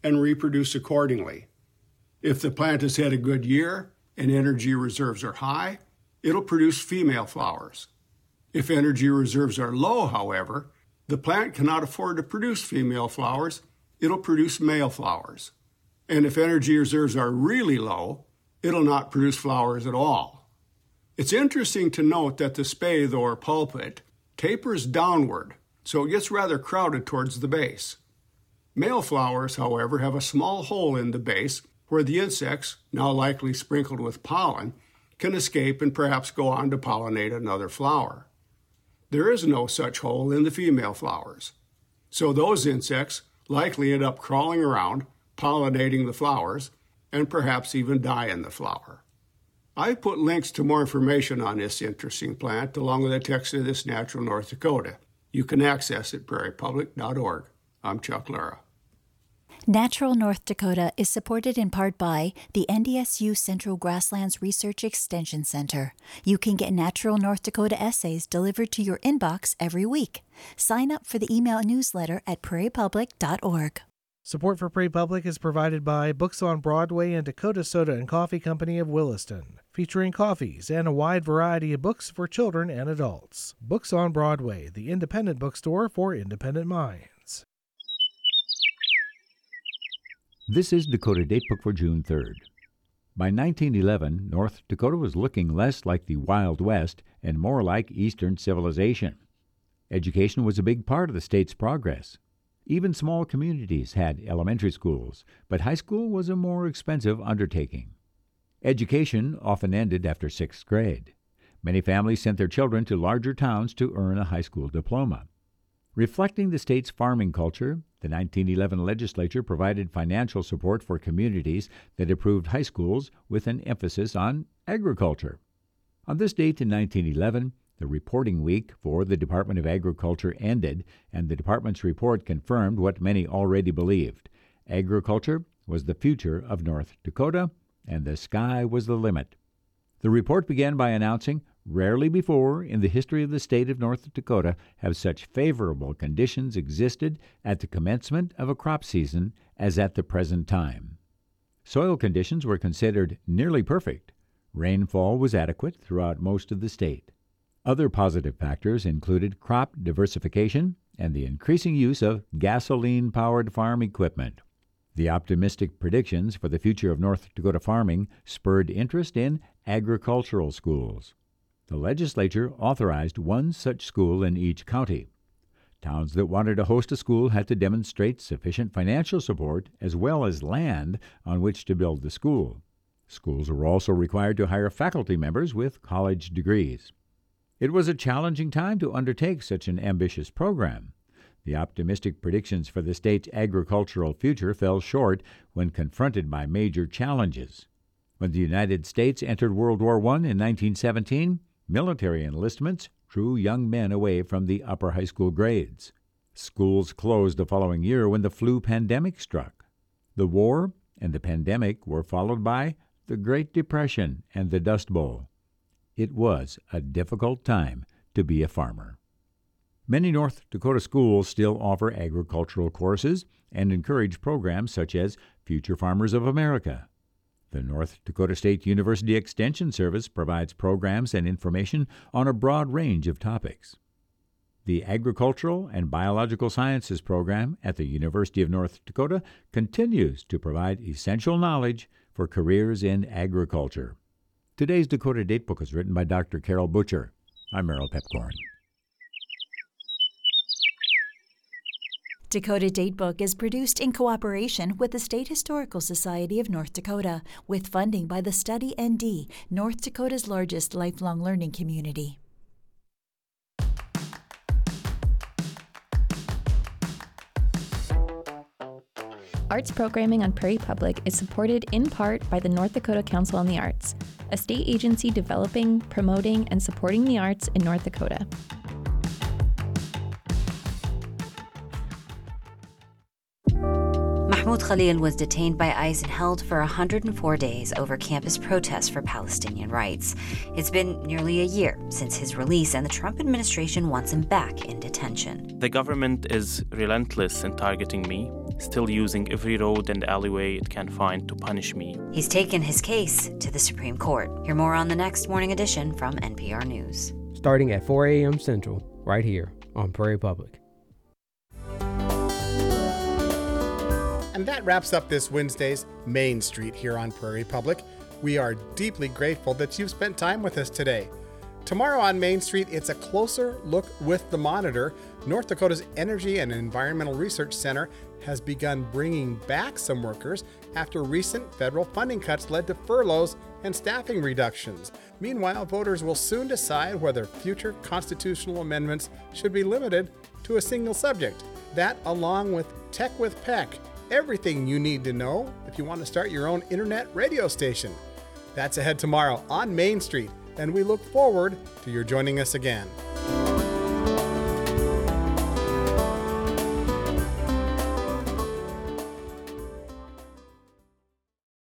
[SPEAKER 14] and reproduce accordingly. If the plant has had a good year and energy reserves are high, it'll produce female flowers. If energy reserves are low, however, the plant cannot afford to produce female flowers, it'll produce male flowers. And if energy reserves are really low, it'll not produce flowers at all. It's interesting to note that the spathe or pulpit tapers downward, so it gets rather crowded towards the base. Male flowers, however, have a small hole in the base where the insects, now likely sprinkled with pollen, can escape and perhaps go on to pollinate another flower. There is no such hole in the female flowers, so those insects likely end up crawling around, pollinating the flowers, and perhaps even die in the flower. I put links to more information on this interesting plant along with a text of this Natural North Dakota. You can access it at prairie public dot org. I'm Chuck Lara.
[SPEAKER 5] Natural North Dakota is supported in part by the N D S U Central Grasslands Research Extension Center. You can get Natural North Dakota essays delivered to your inbox every week. Sign up for the email newsletter at prairie public dot org.
[SPEAKER 6] Support for Prairie Public is provided by Books on Broadway and Dakota Soda and Coffee Company of Williston, featuring coffees and a wide variety of books for children and adults. Books on Broadway, the independent bookstore for independent minds.
[SPEAKER 15] This is Dakota Datebook for June third. By nineteen eleven, North Dakota was looking less like the Wild West and more like Eastern civilization. Education was a big part of the state's progress. Even small communities had elementary schools, but high school was a more expensive undertaking. Education often ended after sixth grade. Many families sent their children to larger towns to earn a high school diploma. Reflecting the state's farming culture, the nineteen eleven legislature provided financial support for communities that approved high schools with an emphasis on agriculture. On this date in nineteen eleven, the reporting week for the Department of Agriculture ended, and the department's report confirmed what many already believed. Agriculture was the future of North Dakota, and the sky was the limit. The report began by announcing, rarely before in the history of the state of North Dakota have such favorable conditions existed at the commencement of a crop season as at the present time. Soil conditions were considered nearly perfect. Rainfall was adequate throughout most of the state. Other positive factors included crop diversification and the increasing use of gasoline-powered farm equipment. The optimistic predictions for the future of North Dakota farming spurred interest in agricultural schools. The legislature authorized one such school in each county. Towns that wanted to host a school had to demonstrate sufficient financial support as well as land on which to build the school. Schools were also required to hire faculty members with college degrees. It was a challenging time to undertake such an ambitious program. The optimistic predictions for the state's agricultural future fell short when confronted by major challenges. When the United States entered World War One in nineteen seventeen, military enlistments drew young men away from the upper high school grades. Schools closed the following year when the flu pandemic struck. The war and the pandemic were followed by the Great Depression and the Dust Bowl. It was a difficult time to be a farmer. Many North Dakota schools still offer agricultural courses and encourage programs such as Future Farmers of America. The North Dakota State University Extension Service provides programs and information on a broad range of topics. The Agricultural and Biological Sciences program at the University of North Dakota continues to provide essential knowledge for careers in agriculture. Today's Dakota Datebook is written by Doctor Carol Butcher. I'm Merrill Pepcorn.
[SPEAKER 5] Dakota Datebook is produced in cooperation with the State Historical Society of North Dakota, with funding by the Study N D, North Dakota's largest lifelong learning community.
[SPEAKER 16] Arts programming on Prairie Public is supported in part by the North Dakota Council on the Arts, a state agency developing, promoting, and supporting the arts in North Dakota.
[SPEAKER 17] Mahmoud Khalil was detained by ICE and held for one hundred four days over campus protests for Palestinian rights. It's been nearly a year since his release, and the Trump administration wants him back in detention.
[SPEAKER 18] The government is relentless in targeting me. still using every road and alleyway it can find to punish me.
[SPEAKER 17] He's taken his case to the Supreme Court. Hear more on the next Morning Edition from N P R News.
[SPEAKER 19] Starting at four a.m. Central, right here on Prairie Public.
[SPEAKER 1] And that wraps up this Wednesday's Main Street here on Prairie Public. We are deeply grateful that you've spent time with us today. Tomorrow on Main Street, it's a closer look with the Monitor. North Dakota's Energy and Environmental Research Center has begun bringing back some workers after recent federal funding cuts led to furloughs and staffing reductions. Meanwhile, voters will soon decide whether future constitutional amendments should be limited to a single subject. That, along with Tech with Peck, everything you need to know if you want to start your own internet radio station. That's ahead tomorrow on Main Street, and we look forward to your joining us again.